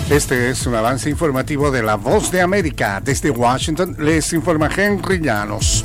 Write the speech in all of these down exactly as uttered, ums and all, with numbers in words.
Este es un avance informativo de La Voz de América. Desde Washington les informa Henry Llanos.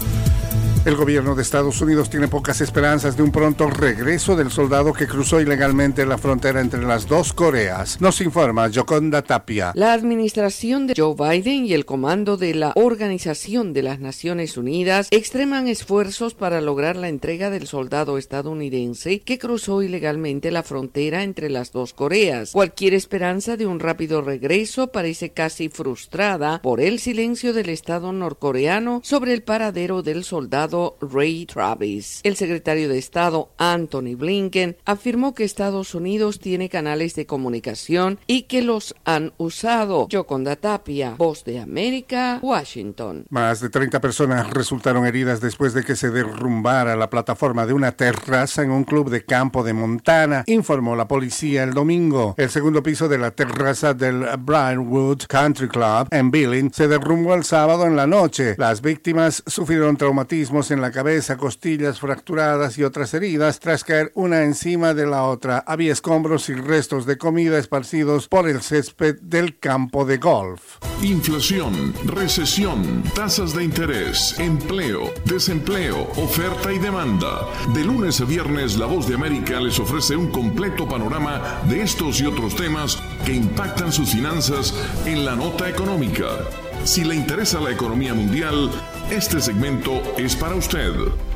El gobierno de Estados Unidos tiene pocas esperanzas de un pronto regreso del soldado que cruzó ilegalmente la frontera entre las dos Coreas. Nos informa Yoconda Tapia. La administración de Joe Biden y el comando de la Organización de las Naciones Unidas extreman esfuerzos para lograr la entrega del soldado estadounidense que cruzó ilegalmente la frontera entre las dos Coreas. Cualquier esperanza de un rápido regreso parece casi frustrada por el silencio del Estado norcoreano sobre el paradero del soldado Ray Travis. El secretario de Estado Anthony Blinken afirmó que Estados Unidos tiene canales de comunicación y que los han usado. Yoconda Tapia, Voz de América, Washington. Más de treinta personas resultaron heridas después de que se derrumbara la plataforma de una terraza en un club de campo de Montana, informó la policía el domingo. El segundo piso de la terraza del Briarwood Country Club en Billings se derrumbó el sábado en la noche. Las víctimas sufrieron traumatismos en la cabeza, costillas fracturadas y otras heridas tras caer una encima de la otra. Había escombros y restos de comida esparcidos por el césped del campo de golf. Inflación, recesión, tasas de interés, empleo, desempleo, oferta y demanda. De lunes a viernes, La Voz de América les ofrece un completo panorama de estos y otros temas que impactan sus finanzas en la nota económica. Si le interesa la economía mundial, este segmento es para usted.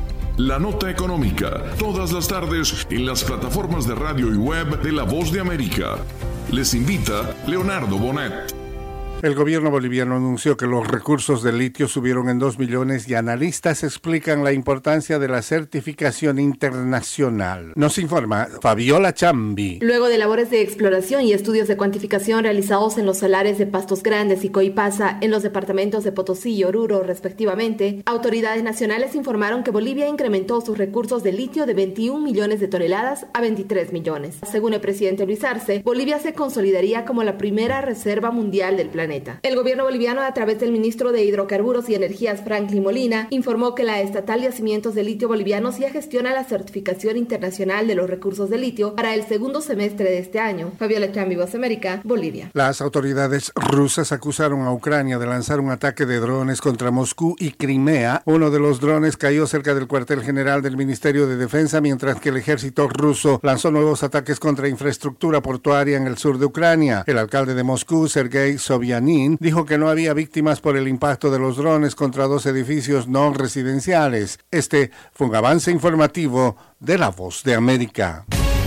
La Nota Económica, todas las tardes en las plataformas de radio y web de La Voz de América. Les invita Leonardo Bonet. El gobierno boliviano anunció que los recursos del litio subieron en dos millones y analistas explican la importancia de la certificación internacional. Nos informa Fabiola Chambi. Luego de labores de exploración y estudios de cuantificación realizados en los salares de Pastos Grandes y Coipasa en los departamentos de Potosí y Oruro respectivamente, autoridades nacionales informaron que Bolivia incrementó sus recursos de litio de veintiún millones de toneladas a veintitrés millones. Según el presidente Luis Arce, Bolivia se consolidaría como la primera reserva mundial del planeta. El gobierno boliviano, a través del ministro de Hidrocarburos y Energías, Franklin Molina, informó que la estatal Yacimientos de Litio Bolivianos ya gestiona la certificación internacional de los recursos de litio para el segundo semestre de este año. Fabiola Chambi, Voz América, Bolivia. Las autoridades rusas acusaron a Ucrania de lanzar un ataque de drones contra Moscú y Crimea. Uno de los drones cayó cerca del cuartel general del Ministerio de Defensa, mientras que el ejército ruso lanzó nuevos ataques contra infraestructura portuaria en el sur de Ucrania. El alcalde de Moscú, Sergei Sobyanin, dijo que no había víctimas por el impacto de los drones contra dos edificios no residenciales. Este fue un avance informativo de La Voz de América.